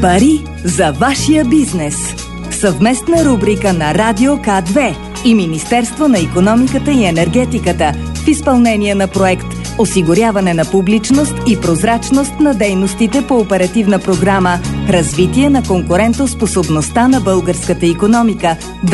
Пари за вашия бизнес. Съвместна рубрика на Радио К2 и Министерство на икономиката и енергетиката в изпълнение на проект „Осигуряване на публичност и прозрачност на дейностите по оперативна програма „Развитие на конкурентоспособността на българската икономика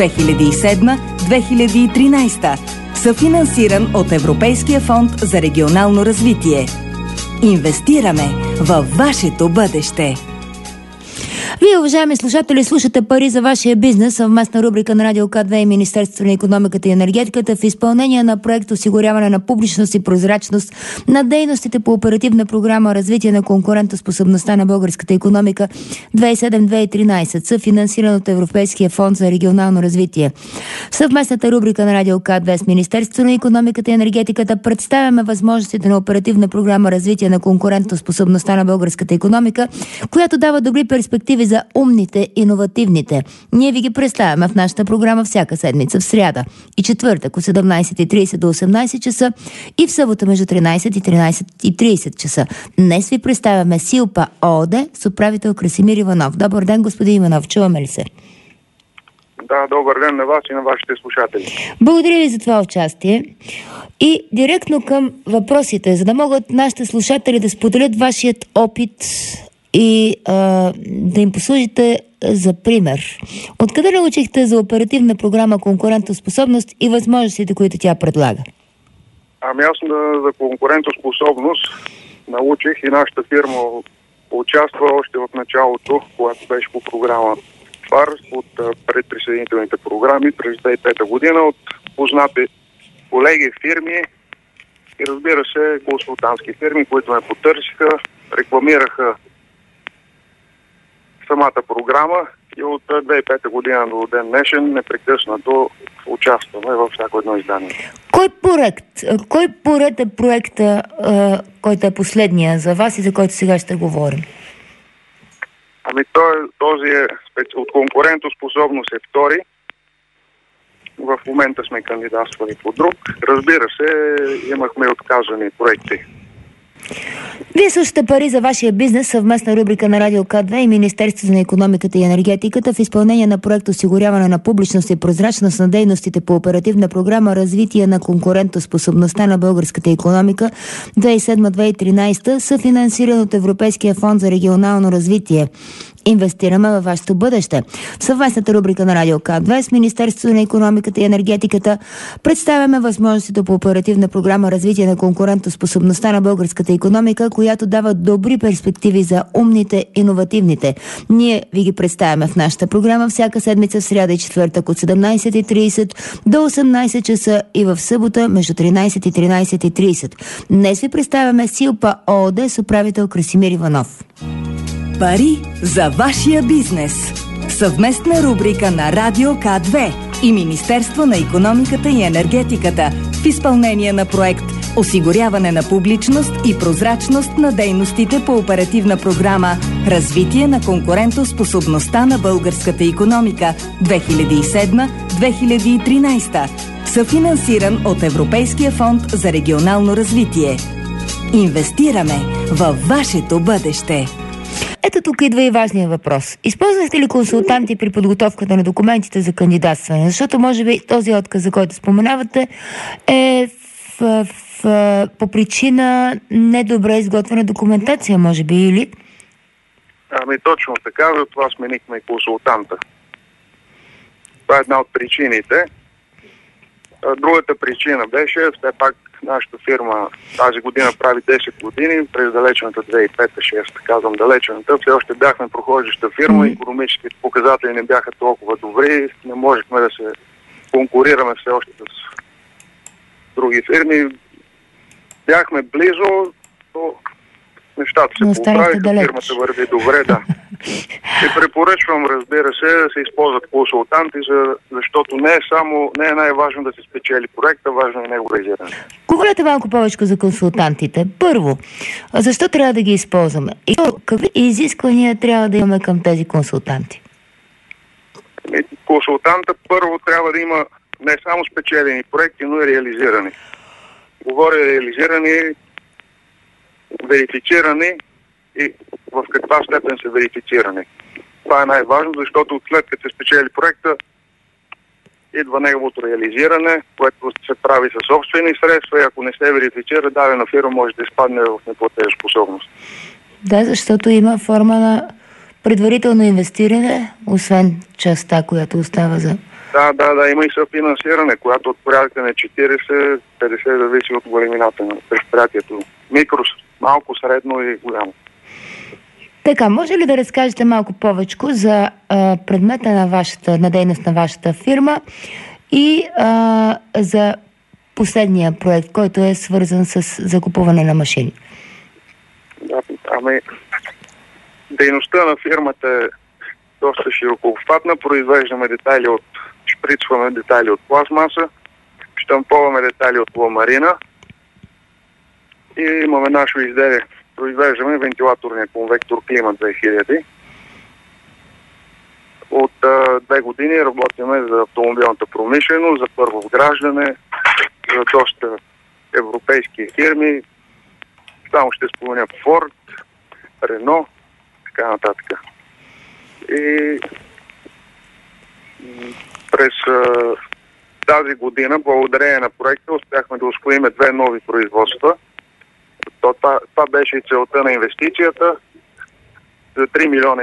2007-2013“, съфинансиран от Европейския фонд за регионално развитие. Инвестираме във вашето бъдеще. Вие, уважаеми слушатели, слушате Пари за вашия бизнес, съвместна рубрика на Радио К2 и Министерство на икономиката и енергетиката в изпълнение на проект „Осигуряване на публичност и прозрачност на дейностите по оперативна програма „Развитие на конкурентоспособността на българската икономика 2007-2013“, съфинансиран от Европейския фонд за регионално развитие. В съвместната рубрика на Радио К2 с Министерство на икономиката и енергетиката представяме възможностите на оперативна програма „Развитие на конкурентоспособността на българската икономика“, която дава добри перспективи за умните, иновативните. Ние ви ги представяме в нашата програма всяка седмица в сряда и четвъртък от 17:30 до 18 часа и в събота между 13 и 13:30 часа. Днес ви представяме Силпа ООД с управител Красимир Иванов. Добър ден, господин Иванов, чуваме ли се? Да, добър ден на вас и на вашите слушатели. Благодаря ви за това участие. И директно към въпросите, за да могат нашите слушатели да споделят вашият опит и да им послужите за пример. Откъде научихте за оперативна програма конкурентоспособност и възможностите, които тя предлага? Ами аз за конкурентоспособност научих и нашата фирма участва още в началото, когато беше по програма ФАР от предприсъединителните програми през 2005 година от познати колеги, фирми и разбира се консултантски фирми, които ме потърсиха, рекламираха самата програма и от 2005 година до ден днешен непрекъснато участваме във всяко едно издание. Кой поред е проекта, който е последния за вас и за който сега ще говорим? Ами този е от конкурентоспособност е втори. В момента сме кандидатствали по друг. Разбира се, имахме отказани проекти. Вие слушате Пари за вашия бизнес, съвместна рубрика на Радио К2 и Министерството на икономиката и енергетиката в изпълнение на проект „Осигуряване на публичност и прозрачност на дейностите по оперативна програма „Развитие на конкурентоспособността на българската икономика 2007-2013“, съфинансиран от Европейския фонд за регионално развитие. Инвестираме във вашето бъдеще. В съвместната рубрика на Радио К2 с Министерството на икономиката и енергетиката представяме възможностите по оперативна програма „Развитие на конкурентоспособността на българската икономика“, която дава добри перспективи за умните, иновативните. Ние ви ги представяме в нашата програма всяка седмица в сряда и четвъртък от 17:30 до 18 часа и в събота между 13 и 13:30. Днес ви представяме Силпа ООД с управител Красимир Иванов. Пари за вашия бизнес. Съвместна рубрика на Радио К2 и Министерство на икономиката и енергетиката в изпълнение на проект „Осигуряване на публичност и прозрачност на дейностите по оперативна програма „Развитие на конкурентоспособността на българската икономика 2007-2013“, съфинансиран от Европейския фонд за регионално развитие. Инвестираме във вашето бъдеще. Ето тук идва и важният въпрос. Използвахте ли консултанти при подготовката на документите за кандидатстване? Защото може би този отказ, за който споменавате, е по причина недобре изготвена документация, може би, или? Ами точно така, за това сменихме и консултанта. Това е една от причините. Другата причина беше, все пак нашата фирма тази година прави 10 години, през далечната 2005-2006, казвам далечната, все още бяхме прохождаща фирма, икономическите показатели не бяха толкова добри, не можехме да се конкурираме все още с други фирми. Бяхме близо, но нещата се поправиха, фирмата върви добре, да. И препоръчвам, разбира се, да се използват консултанти, защото не е най-важно да се спечели проекта, важно е него реализиране. Говорете малко повече за консултантите. Първо, защо трябва да ги използваме? И какви изисквания трябва да имаме към тези консултанти? Консултанта първо трябва да има не само спечелени проекти, но и реализирани. Говоря реализирани, верифицирани и в каква степен са верифицирани. Това е най-важно, защото след като се спечели проекта, идва неговото реализиране, което се прави със собствени средства и ако не се верифицира, дадена фирма може да изпадне в неплатежоспособност. Да, защото има форма на предварително инвестиране, освен частта, която остава за... Да, има и съфинансиране, която от порядъка на 40-50 зависи от големината на предприятието. Микро, малко, средно и голямо. Така, може ли да разкажете малко повече за предмета на дейност на вашата фирма и за последния проект, който е свързан с закупуване на машини? Да, дейността на фирмата е доста широкообхватна. Произвеждаме шприцваме детайли от пластмаса, щамповаме детайли от ламарина и имаме наше изделие. Произвеждаме вентилаторния конвектор Климат 2000. От 2 години работиме за автомобилната промишленост, за първо вграждане, за доста европейски фирми. Само ще спомня Форд, Рено, така нататък. И през тази година, благодарение на проекта, успяхме да усвоим 2 нови производства. Това беше и целта на инвестицията за 3,5 милиона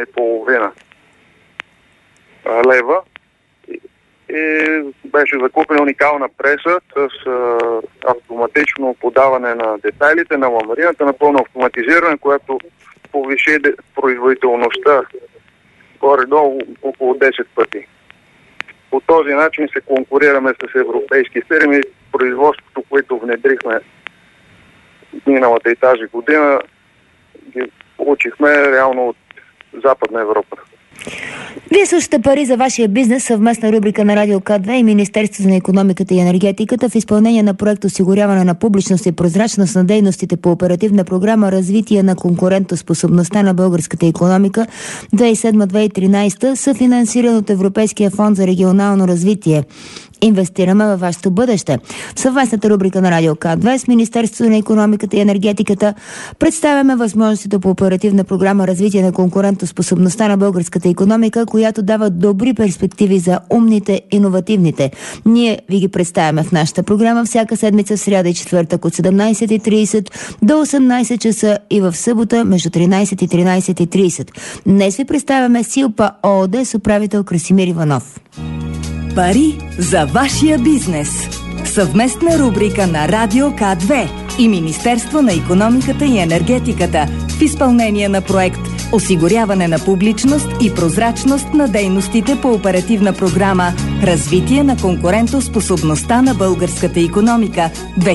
лева. И беше закупена уникална преса с автоматично подаване на детайлите на ламарината, напълно автоматизиране, което повиши производителността горе-долу около 10 пъти. По този начин се конкурираме с европейски фирми. Производството, което внедрихме миналата и тази година, ги получихме реално от Западна Европа. Вие слушате Пари за вашия бизнес, съвместна рубрика на Радио К2 и Министерството на икономиката и енергетиката в изпълнение на проект осигуряване на публичност и прозрачност на дейностите по оперативна програма развитие на конкурентоспособността на българската икономика 2007-2013, съфинансиран от Европейския фонд за регионално развитие. Инвестираме във вашето бъдеще. В съвместната рубрика на Радио К2 с Министерството на икономиката и енергетиката представяме възможностите по оперативна програма развитие на конкурентоспособността на българската икономика, която дава добри перспективи за умните, иновативните. Ние ви ги представяме в нашата програма всяка седмица в сряда и четвъртък от 17:30 до 18 часа и в събота между 13 и 13:30. Днес ви представяме Силпа ООД с управител Красимир Иванов. Пари за вашия бизнес. Съвместна рубрика на Радио К2 и Министерство на икономиката и енергетиката в изпълнение на проект осигуряване на публичност и прозрачност на дейностите по оперативна програма развитие на конкурентоспособността на българската икономика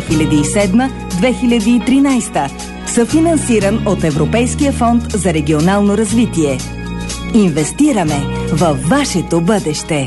2007-2013, съфинансиран от Европейския фонд за регионално развитие. Инвестираме във вашето бъдеще.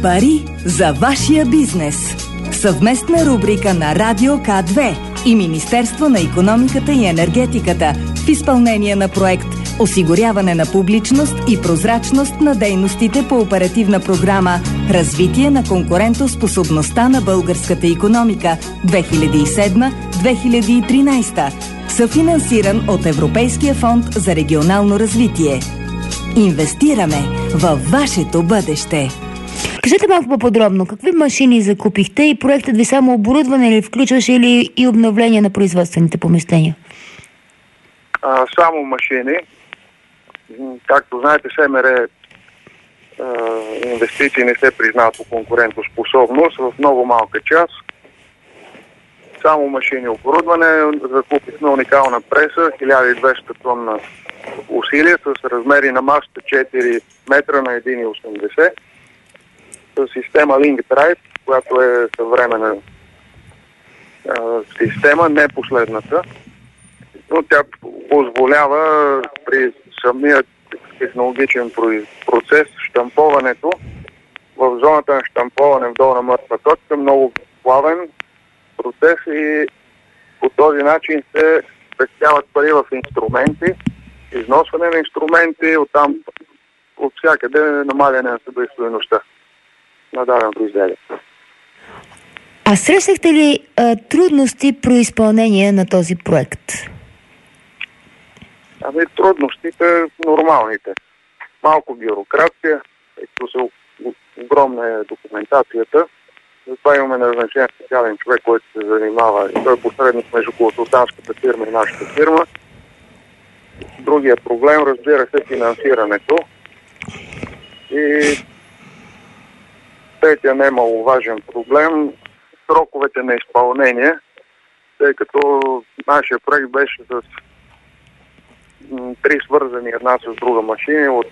Пари за вашия бизнес. Съвместна рубрика на Радио К2 и Министерство на икономиката и енергетиката в изпълнение на проект осигуряване на публичност и прозрачност на дейностите по оперативна програма Развитие на конкурентоспособността на българската икономика 2007-2013, съфинансиран от Европейския фонд за регионално развитие. Инвестираме във вашето бъдеще. Кажете малко по-подробно, какви машини закупихте и проектът ви само оборудване ли включваше или и обновление на производствените помещения? Само машини. Както знаете, СМР инвестиции не се признават по конкурентоспособност в много малка част. Само машини оборудване. Закупихме уникална преса, 1200 тонна усилие с размери на масата 4 метра на 1,80 с система Link Drive, която е съвременна система, не последната, но тя позволява при самия технологичен процес щамповането в зоната на щамповане в долна мъртва точка, много плавен процес и по този начин се спестяват пари в инструменти, износване на инструменти, оттам от всякъде намаляне на себестойността на даденото изделие. А срещахте ли трудности при изпълнение на този проект? Трудностите нормалните. Малко бюрокрация, като се огромна е документацията. Затова имаме назначен специален човек, който се занимава. И той е посредник между консултантската фирма и нашата фирма. Другия проблем, разбира се, финансирането. И третия немаловажен проблем, сроковете на изпълнение, тъй като нашия проект беше с 3 свързани една с друга машини от,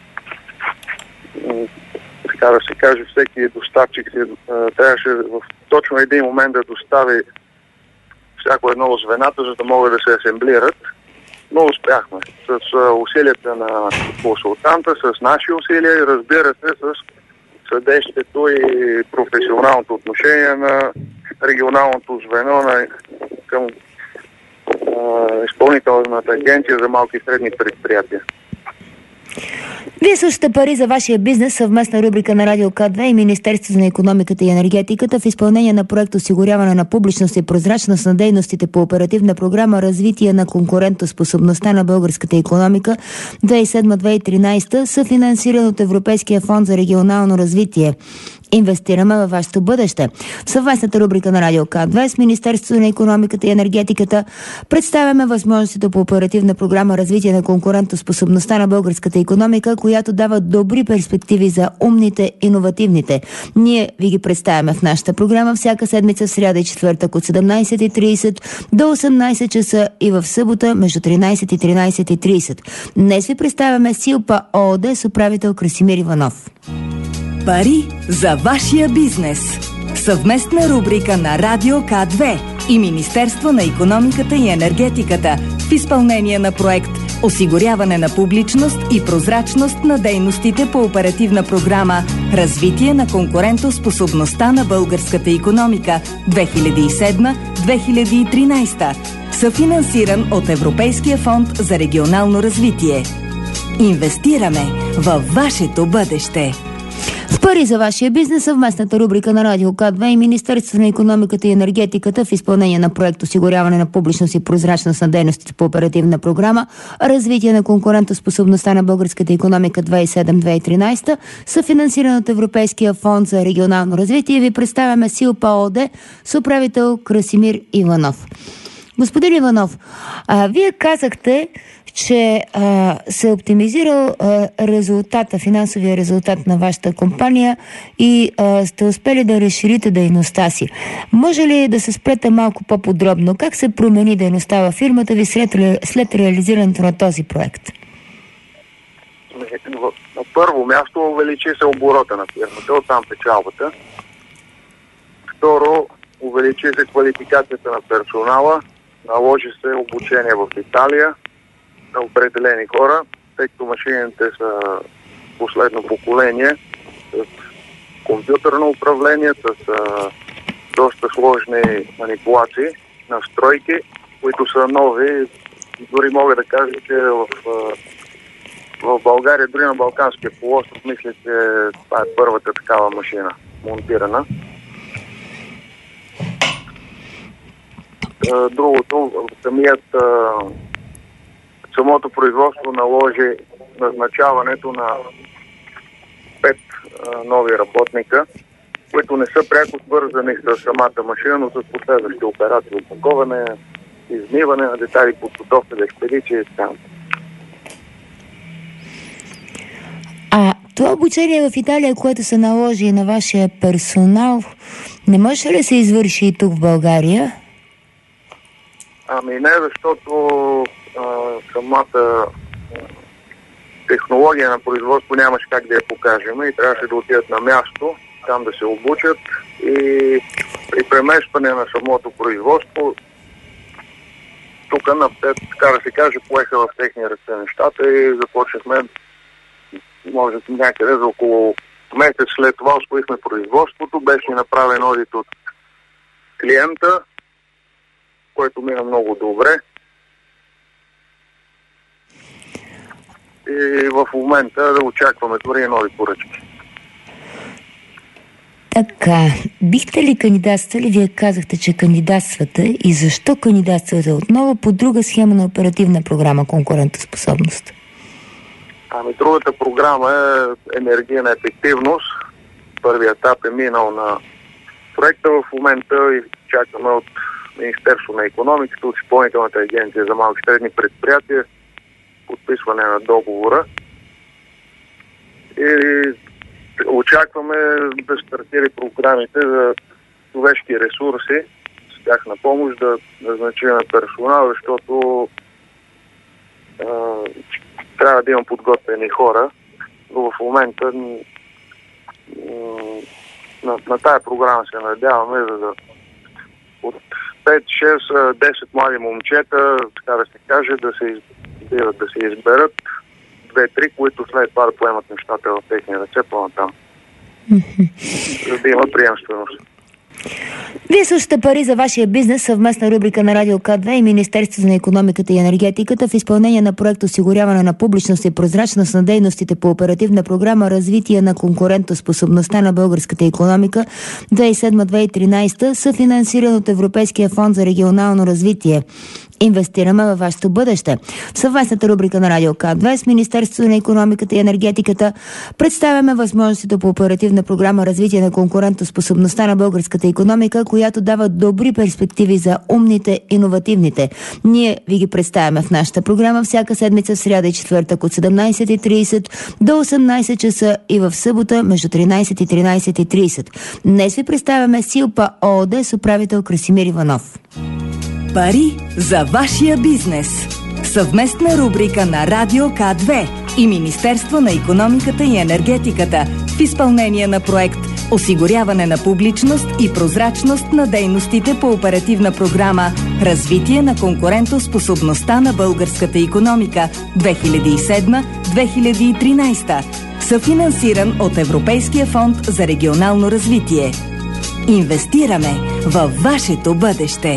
така да се каже, всеки доставчик трябваше в точно един момент да достави всяко едно от звената, за да могат да се асемблират. Но успяхме с усилията на консултанта, с наши усилия и разбира се с съдействието и професионалното отношение на регионалното звено към Изпълнителната агенция за малки и средни предприятия. Вие слушате Пари за вашия бизнес, съвместна рубрика на Радио К2 и Министерството на икономиката и енергетиката в изпълнение на проект осигуряване на публичност и прозрачност на дейностите по оперативна програма Развитие на конкурентоспособността на българската икономика 2007-2013, съфинансиран от Европейския фонд за регионално развитие. Инвестираме във вашето бъдеще. В съвместната рубрика на Радио К2 с Министерството на икономиката и енергетиката представяме възможностите по оперативна програма Развитие на конкурентоспособността на българската икономика, която дава добри перспективи за умните, иновативните. Ние ви ги представяме в нашата програма всяка седмица в сряда и четвъртък от 17:30 до 18 часа и в събота между 13 и 13:30. Днес ви представяме Силпа ООД с управител Красимир Иванов. Пари за вашия бизнес. Съвместна рубрика на Радио К2 и Министерство на икономиката и енергетиката в изпълнение на проект осигуряване на публичност и прозрачност на дейностите по оперативна програма Развитие на конкурентоспособността на българската икономика 2007-2013, съфинансиран от Европейския фонд за регионално развитие. Инвестираме във вашето бъдеще. В Пари за вашия бизнес, съвместната рубрика на Радио К2 и Министерството на икономиката и енергетиката в изпълнение на проект осигуряване на публичност и прозрачност на дейностите по оперативна програма Развитие на конкурентоспособността на българската икономика 2007-2013, съфинансиран от Европейския фонд за регионално развитие, ви представяме Силпа ООД с управител Красимир Иванов. Господин Иванов, вие казахте, че се е оптимизирал резултата, финансовия резултат на вашата компания и сте успели да разширите дейността си. Може ли да се спрете малко по-подробно? Как се промени дейността във фирмата ви след реализирането на този проект? На първо място увеличи се оборота на фирмата, оттам печалбата. Второ, увеличи се квалификацията на персонала, наложи се обучение в Италия на определени хора, тъй като машините са последно поколение с компютърно управление, с доста сложни манипулации, настройки, които са нови. Дори мога да кажа, че в България, дори на Балканския полуостров, мисля, че това е първата такава машина монтирана. Другото, самото производство наложи назначаването на 5 нови работника, които не са пряко свързани с самата машина, но с последващи операции, опаковане, измиване на детали, подготовка за експедиция и така. Това обучение в Италия, което се наложи на вашия персонал, не може ли да се извърши и тук в България? Не, защото самата технология на производство нямаше как да я покажем и трябваше да отидат на място, там да се обучат, и при преместване на самото производство тук, така да се каже, поеха в техния ръце нещата и започнахме, може някъде за около месец след това усвоихме производството, беше направен одит от клиента, който мина много добре. И в момента да очакваме дори нови поръчки. Така, бихте ли кандидатствали? Вие казахте, че кандидатствате, и защо кандидатствате отново по друга схема на оперативна програма конкурентоспособност? Другата програма е енергийна ефективност. Първият етап е минал на проекта в момента и чакаме от Министерство на икономиката, от Изпълнителната агенция за малки и средни предприятия подписване на договора. И очакваме да стартира програмите за човешки ресурси, с тяхна помощ да назначим персонал, защото трябва да имам подготвени хора, но в момента на тая програма се надяваме от 5, 6, 10 млади момчета, така да се каже, да се изберат 2-3, които след това да поемат нещата в техния ръце по-натам. За да има приемственост. Вие слушате Пари за вашия бизнес, съвместна рубрика на Радио К2 и Министерството на икономиката и енергетиката в изпълнение на проект осигуряване на публичност и прозрачност на дейностите по оперативна програма развитие на конкурентоспособността на българската икономика 2007-2013, съфинансиран от Европейския фонд за регионално развитие. Инвестираме във вашето бъдеще. В съвместната рубрика на Радио К2 с Министерството на икономиката и енергетиката представяме възможностите по оперативна програма развитие на конкурентоспособността на българската икономика, която дава добри перспективи за умните, иновативните. Ние ви ги представяме в нашата програма всяка седмица в сряда и четвъртък от 17:30 до 18 часа и в събота между 13 и 13:30. Днес ви представяме Силпа ООД с управител Красимир Иванов. Пари за вашия бизнес. Съвместна рубрика на Радио К2 и Министерство на икономиката и енергетиката в изпълнение на проект осигуряване на публичност и прозрачност на дейностите по оперативна програма развитие на конкурентоспособността на българската икономика 2007-2013, съфинансиран от Европейския фонд за регионално развитие. Инвестираме във вашето бъдеще.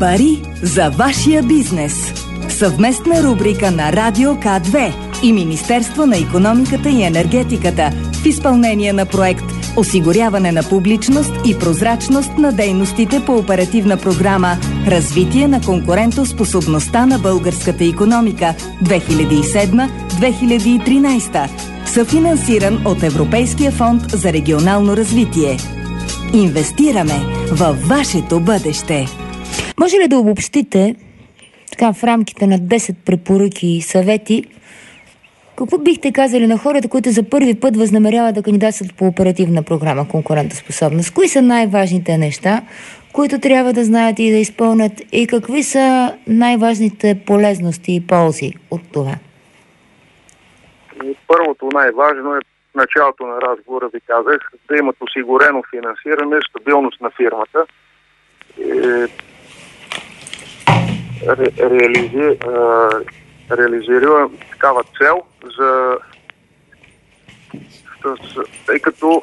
Пари за вашия бизнес. Съвместна рубрика на Радио К2 и Министерство на икономиката и енергетиката в изпълнение на проект осигуряване на публичност и прозрачност на дейностите по оперативна програма Развитие на конкурентоспособността на българската икономика 2007-2013, съфинансиран от Европейския фонд за регионално развитие. Инвестираме във вашето бъдеще. Може ли да обобщите така в рамките на 10 препоръки и съвети, какво бихте казали на хората, които за първи път възнамеряват да кандидатстват по оперативна програма конкурентоспособност? Кои са най-важните неща, които трябва да знаят и да изпълнят, и какви са най-важните полезности и ползи от това? Първото най-важно е в началото на разговора ви казах, да имат осигурено финансиране, стабилност на фирмата. Реализира такава цел, тъй като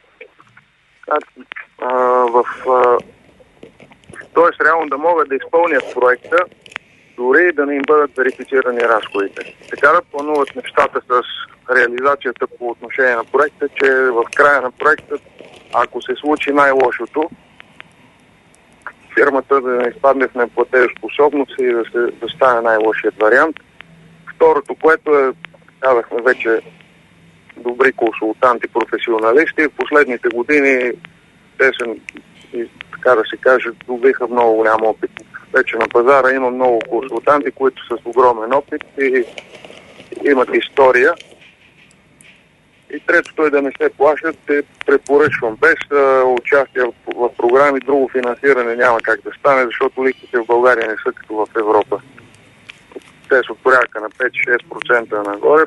т.е. реално да могат да изпълнят проекта, дори и да не им бъдат верифицирани разходите. Така да плануват нещата с реализацията по отношение на проекта, че в края на проекта, ако се случи най-лошото, фирмата да не изпадне в неплатежоспособност и да стане най-лошият вариант. Второто, което е, казахме вече, добри консултанти, професионалисти. В последните години те са, така да се каже, добиха много голям опит. Вече на пазара има много консултанти, които са с огромен опит и имат история. И третото е да не се плашат, те препоръчвам. Без участие в програми, друго финансиране няма как да стане, защото лихвите в България не са като в Европа. Те са от порядка на 5-6% нагоре.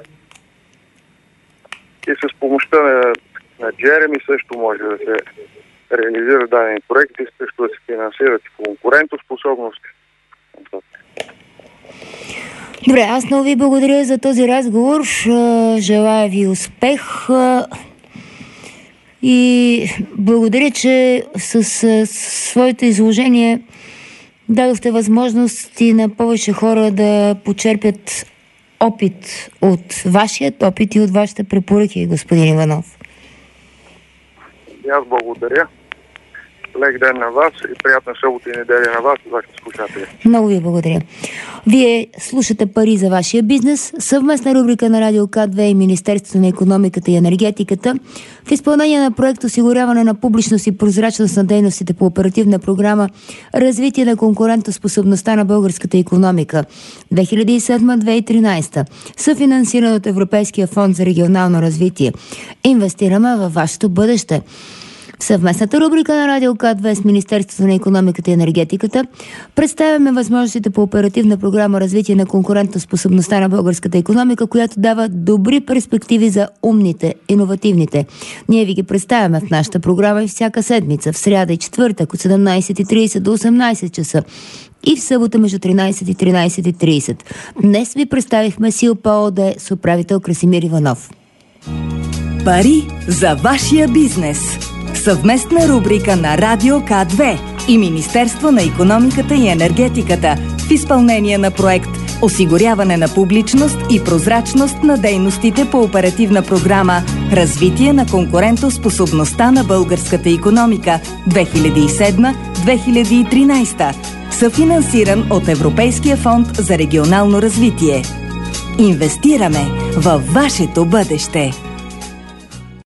И с помощта на Джереми също може да се реализира дадени проекти, също да се финансират и конкурентоспособност. Добре, аз много ви благодаря за този разговор. Желая ви успех и благодаря, че с своето изложение дадохте възможности на повече хора да почерпят опит от вашият опит и от вашите препоръки, господин Иванов. И аз благодаря. Лек ден на вас и приятна събота и неделя на вас и вашите слушатели. Много ви благодаря. Вие слушате Пари за вашия бизнес, съвместна рубрика на Радио К2 и Министерството на икономиката и енергетиката в изпълнение на проект осигуряване на публичност и прозрачност на дейностите по оперативна програма Развитие на конкурентоспособността на българската икономика 2007-2013, съфинансиран от Европейския фонд за регионално развитие. Инвестираме във вашето бъдеще. В съвместната рубрика на Радио К2 с Министерството на икономиката и енергетиката представяме възможностите по оперативна програма Развитие на конкурентоспособността на българската икономика, която дава добри перспективи за умните, иновативните. Ние ви ги представяме в нашата програма и всяка седмица, в сряда и четвъртък от 17:30 до 18 часа и в събота между 13 и 13:30. Днес ви представихме Силпа ООД с управител Красимир Иванов. Пари за вашия бизнес. Съвместна рубрика на Радио К2 и Министерство на икономиката и енергетиката в изпълнение на проект осигуряване на публичност и прозрачност на дейностите по оперативна програма Развитие на конкурентоспособността на българската икономика 2007-2013, съфинансиран от Европейския фонд за регионално развитие. Инвестираме във вашето бъдеще.